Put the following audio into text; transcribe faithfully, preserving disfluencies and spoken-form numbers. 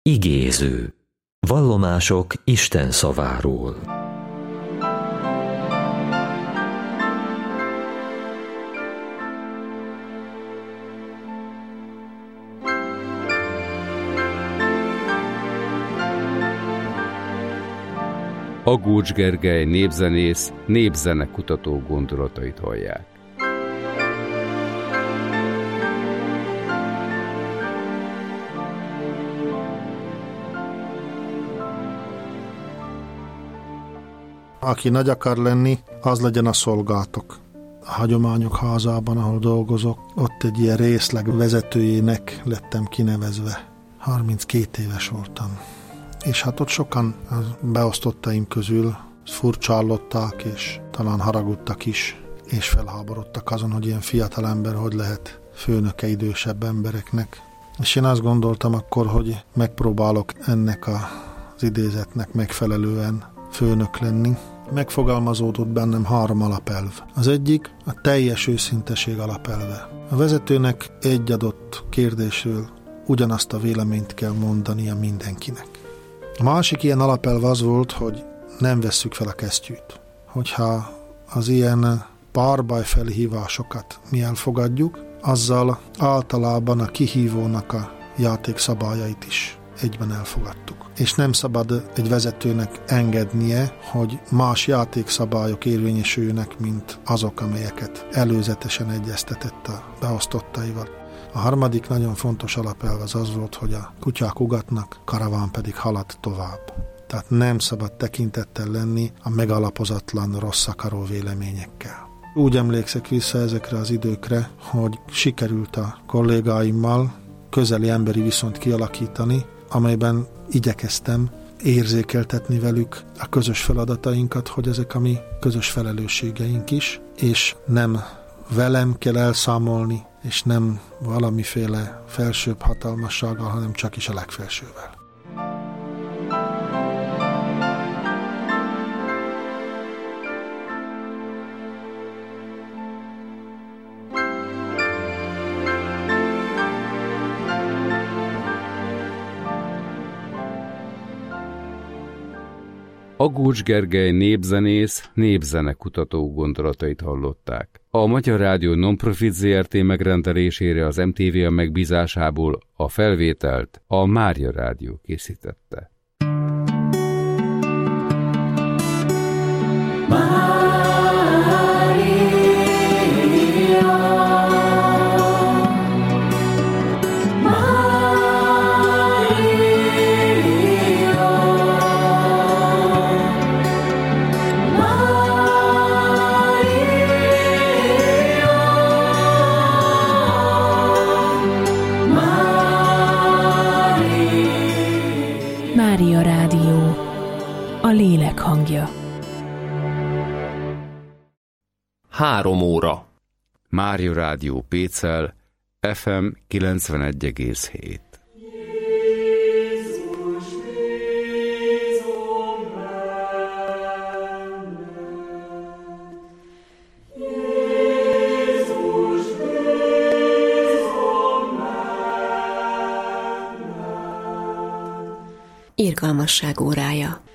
Igéző. Vallomások Isten szaváról. Agócs Gergely népzenész, népzenekutató gondolatait hallják. Aki nagy akar lenni, az legyen a szolgátok. A hagyományok házában, ahol dolgozok, ott egy ilyen részleg vezetőjének lettem kinevezve. harminckét éves voltam. És hát ott sokan a beosztottaim közül furcsállották, és talán haragudtak is, és felháborodtak azon, hogy ilyen fiatal ember hogy lehet főnöke idősebb embereknek. És én azt gondoltam akkor, hogy megpróbálok ennek az idézetnek megfelelően főnök lenni. Megfogalmazódott bennem három alapelv. Az egyik a teljes őszinteség alapelve. A vezetőnek egy adott kérdésről ugyanazt a véleményt kell mondania mindenkinek. A másik ilyen alapelv az volt, hogy nem vesszük fel a kesztyűt. Hogyha az ilyen párbaj felhívásokat mi elfogadjuk, azzal általában a kihívónak a játékszabályait is egyben elfogadtuk. És nem szabad egy vezetőnek engednie, hogy más játékszabályok érvényesüljenek, mint azok, amelyeket előzetesen egyeztetett a beosztottaival. A harmadik nagyon fontos alapelv az az volt, hogy a kutyák ugatnak, karaván pedig halad tovább. Tehát nem szabad tekintettel lenni a megalapozatlan, rossz akaró véleményekkel. Úgy emlékszek vissza ezekre az időkre, hogy sikerült a kollégáimmal közeli emberi viszonyt kialakítani, amelyben igyekeztem érzékeltetni velük a közös feladatainkat, hogy ezek a mi közös felelősségeink is, és nem velem kell elszámolni, és nem valamiféle felsőbb hatalmassággal, hanem csak is a legfelsővel. Agócs Gergely népzenész, népzenekutató gondolatait hallották. A Magyar Rádió Nonprofit zé er té megrendelésére az em té vé megbízásából a felvételt a Mária Rádió készítette. Mária Rádió, a lélek hangja. Három óra. Mária Rádió Pécel, ef em kilencvenegy egész hét. Irgalmasság órája.